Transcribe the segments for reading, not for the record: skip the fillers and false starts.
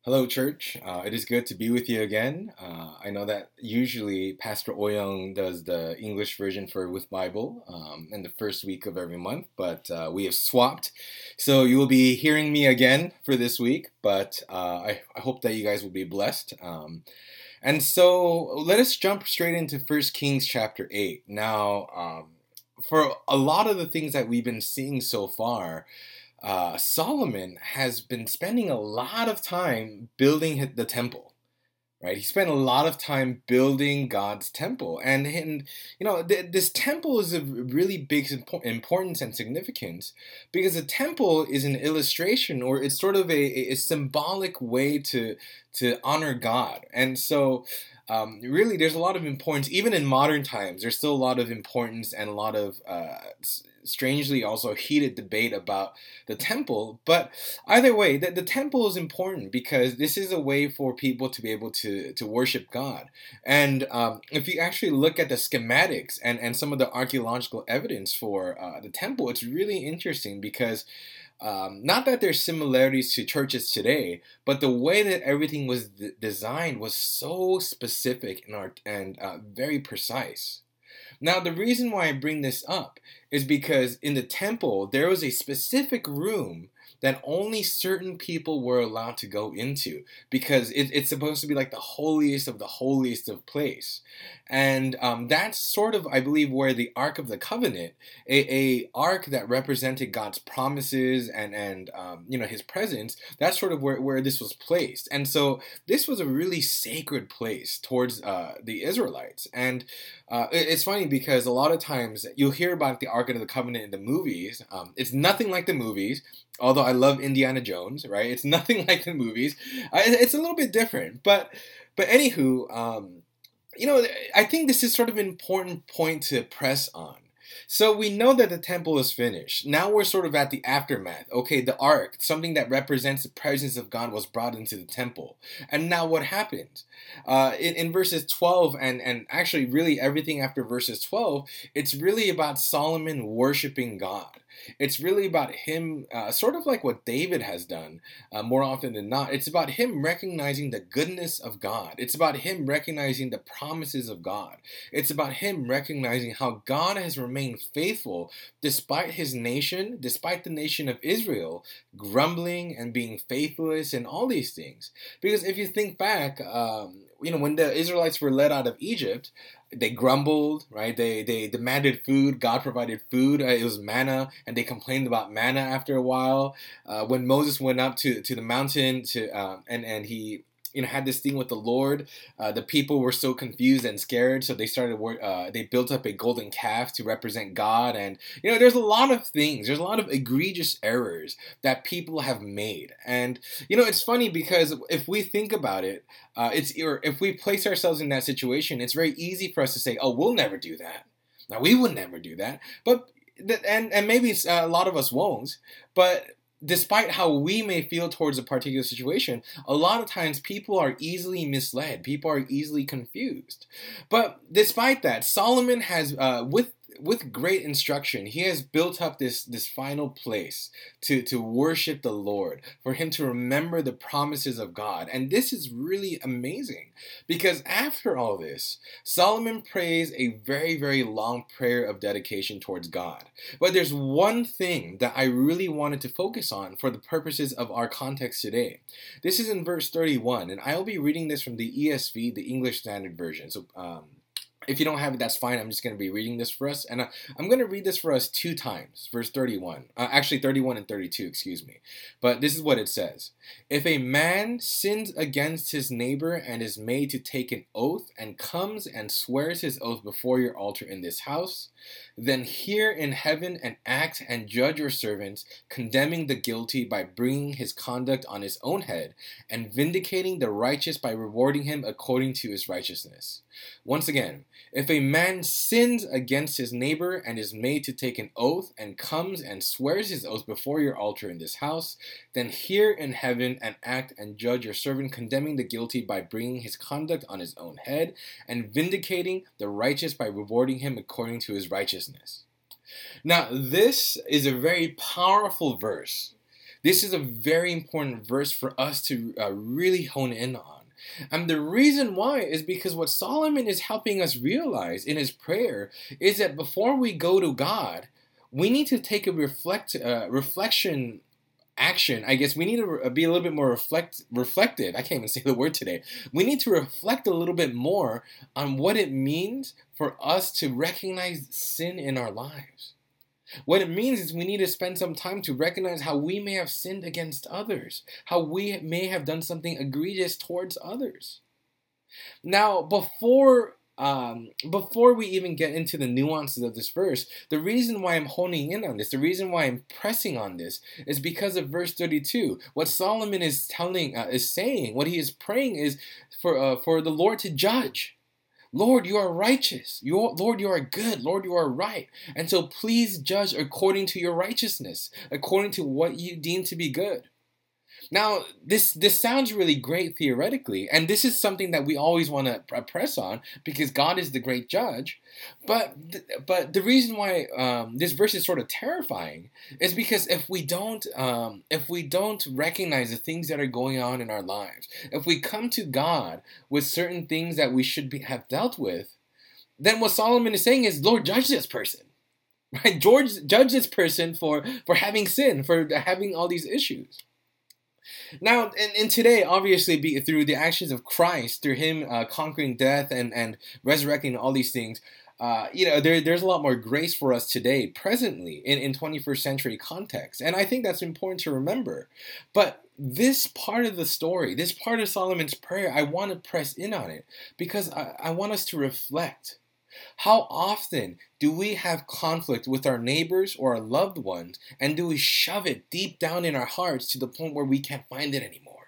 Hello, church. It is good to be with you again. I know that usually Pastor Oyong does the English version for With Bible in the first week of every month, but we have swapped. So you will be hearing me again for this week, but I hope that you guys will be blessed. And so let us jump straight into First Kings chapter 8. Now, for a lot of the things that we've been seeing so far, Solomon has been spending a lot of time building the temple, right? He spent a lot of time building God's temple, and this temple is of really big importance and significance because a temple is an illustration, or it's sort of a symbolic way to honor God, and so. Really, there's a lot of importance, even in modern times. There's still a lot of importance and a lot of strangely also heated debate about the temple. But either way, the temple is important because this is a way for people to be able to worship God. And if you actually look at the schematics and some of the archaeological evidence for the temple, it's really interesting because not that there's similarities to churches today, but the way that everything was designed was so specific and very precise. Now, the reason why I bring this up is because in the temple, there was a specific room that only certain people were allowed to go into because it's supposed to be like the holiest of place. And that's sort of, I believe, where the Ark of the Covenant, a ark that represented God's promises and his presence, that's sort of where this was placed. And so this was a really sacred place towards the Israelites. And it's funny because a lot of times you'll hear about the Ark of the Covenant in the movies. It's nothing like the movies, although I love Indiana Jones, right? It's nothing like the movies. It's a little bit different, but anywho, I think this is sort of an important point to press on. So we know that the temple is finished. Now we're sort of at the aftermath. Okay, the ark, something that represents the presence of God, was brought into the temple. And now what happens? In verses 12 and actually really everything after verses 12, it's really about Solomon worshiping God. It's really about him, sort of like what David has done more often than not. It's about him recognizing the goodness of God. It's about him recognizing the promises of God. It's about him recognizing how God has remained faithful despite the nation of Israel grumbling and being faithless and all these things. Because if you think back, when the Israelites were led out of Egypt, they grumbled, right? They demanded food. God provided food. It was manna, and they complained about manna after a while. When Moses went up to the mountain and he had this thing with the Lord, the people were so confused and scared, so they built up a golden calf to represent God, and there's a lot of things. There's a lot of egregious errors that people have made, and it's funny because if we think about it, if we place ourselves in that situation, it's very easy for us to say, "Oh, we'll never do that." Now we would never do that, but and maybe a lot of us won't, but despite how we may feel towards a particular situation, a lot of times people are easily misled. People are easily confused. But despite that, Solomon has, with great instruction, he has built up this final place to worship the Lord, for him to remember the promises of God. And this is really amazing because after all this, Solomon prays a very, very long prayer of dedication towards God. But there's one thing that I really wanted to focus on for the purposes of our context today. This is in verse 31, and I'll be reading this from the ESV, the English Standard Version. So, if you don't have it, that's fine. I'm just going to be reading this for us. And I'm going to read this for us two times. Verse 31. Actually, 31 and 32, excuse me. But this is what it says. If a man sins against his neighbor and is made to take an oath and comes and swears his oath before your altar in this house, then hear in heaven and act and judge your servant, condemning the guilty by bringing his conduct on his own head, and vindicating the righteous by rewarding him according to his righteousness. Once again, if a man sins against his neighbor and is made to take an oath and comes and swears his oath before your altar in this house, then hear in heaven and act and judge your servant, condemning the guilty by bringing his conduct on his own head, and vindicating the righteous by rewarding him according to his righteousness. Now, this is a very powerful verse This is a very important verse for us to really hone in on. And the reason why is because what Solomon is helping us realize in his prayer is that before we go to God, we need to take a reflection action. I guess we need to be a little bit more reflective. I can't even say the word today. We need to reflect a little bit more on what it means for us to recognize sin in our lives. What it means is we need to spend some time to recognize how we may have sinned against others, how we may have done something egregious towards others. Now, before we even get into the nuances of this verse, the reason why I'm honing in on this, the reason why I'm pressing on this, is because of verse 32. What Solomon is saying, what he is praying is for the Lord to judge. Lord, you are righteous. Lord, you are good. Lord, you are right. And so please judge according to your righteousness, according to what you deem to be good. Now, this sounds really great theoretically, and this is something that we always want to press on because God is the great judge. But the reason why this verse is sort of terrifying is because if we don't recognize the things that are going on in our lives, if we come to God with certain things that we should have dealt with, then what Solomon is saying is, Lord, judge this person. Right? Judge this person for having sin, for having all these issues. Now, and today, obviously, through the actions of Christ, through Him conquering death and resurrecting all these things, there's a lot more grace for us today, presently, in 21st century context. And I think that's important to remember. But this part of the story, this part of Solomon's prayer, I want to press in on it because I want us to reflect. How often do we have conflict with our neighbors or our loved ones, and do we shove it deep down in our hearts to the point where we can't find it anymore?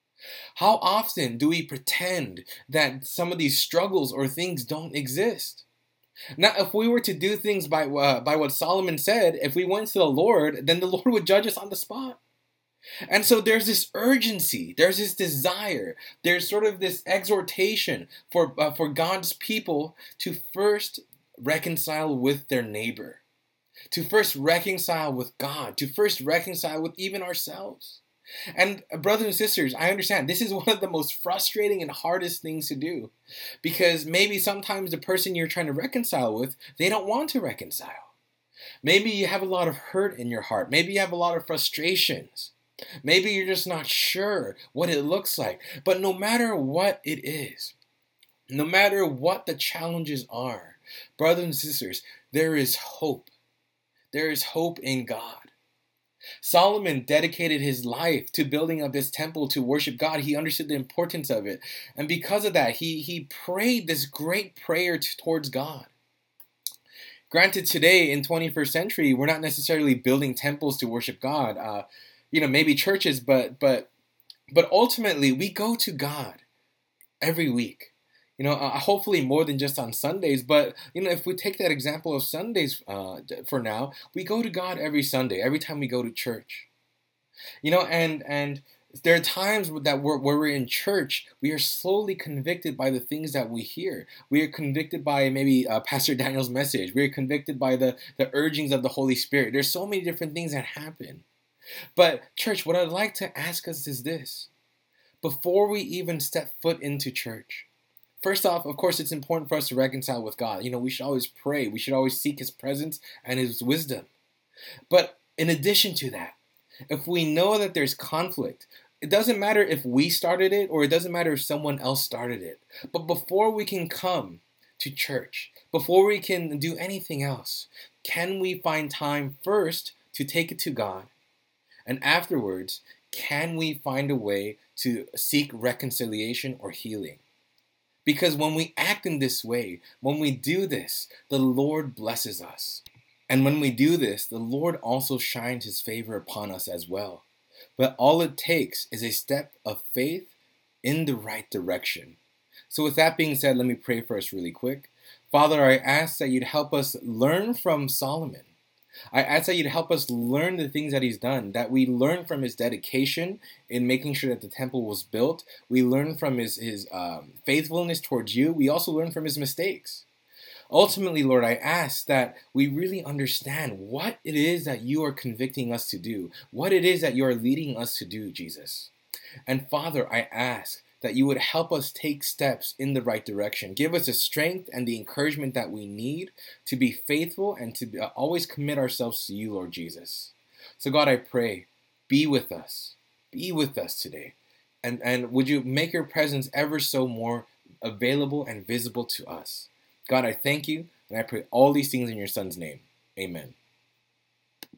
How often do we pretend that some of these struggles or things don't exist? Now, if we were to do things by what Solomon said, if we went to the Lord, then the Lord would judge us on the spot. And so there's this urgency, there's this desire, there's sort of this exhortation for God's people to first reconcile with their neighbor, to first reconcile with God, to first reconcile with even ourselves. And brothers and sisters, I understand this is one of the most frustrating and hardest things to do because maybe sometimes the person you're trying to reconcile with, they don't want to reconcile. Maybe you have a lot of hurt in your heart. Maybe you have a lot of frustrations. Maybe you're just not sure what it looks like. But no matter what it is, no matter what the challenges are, brothers and sisters, there is hope. There is hope in God. Solomon dedicated his life to building up this temple to worship God. He understood the importance of it. And because of that, he prayed this great prayer towards God. Granted, today in 21st century, we're not necessarily building temples to worship God. Maybe churches, but ultimately we go to God every week. Hopefully more than just on Sundays. But if we take that example of Sundays for now, we go to God every Sunday, every time we go to church. And there are times that where we're in church, we are slowly convicted by the things that we hear. We are convicted by maybe Pastor Daniel's message. We are convicted by the urgings of the Holy Spirit. There's so many different things that happen. But church, what I'd like to ask us is this. Before we even step foot into church, first off, of course, it's important for us to reconcile with God. We should always pray. We should always seek His presence and His wisdom. But in addition to that, if we know that there's conflict, it doesn't matter if we started it or it doesn't matter if someone else started it. But before we can come to church, before we can do anything else, can we find time first to take it to God? And afterwards, can we find a way to seek reconciliation or healing? Because when we act in this way, when we do this, the Lord blesses us. And when we do this, the Lord also shines His favor upon us as well. But all it takes is a step of faith in the right direction. So with that being said, let me pray for us really quick. Father, I ask that you'd help us learn from Solomon. I ask that you'd help us learn the things that he's done, that we learn from his dedication in making sure that the temple was built. We learn from his faithfulness towards you. We also learn from his mistakes. Ultimately, Lord, I ask that we really understand what it is that you are convicting us to do, what it is that you are leading us to do, Jesus. And Father, I ask that you would help us take steps in the right direction. Give us the strength and the encouragement that we need to be faithful and to always commit ourselves to you, Lord Jesus. So, God, I pray, be with us. Be with us today. And would you make your presence ever so more available and visible to us? God, I thank you, and I pray all these things in your Son's name. Amen.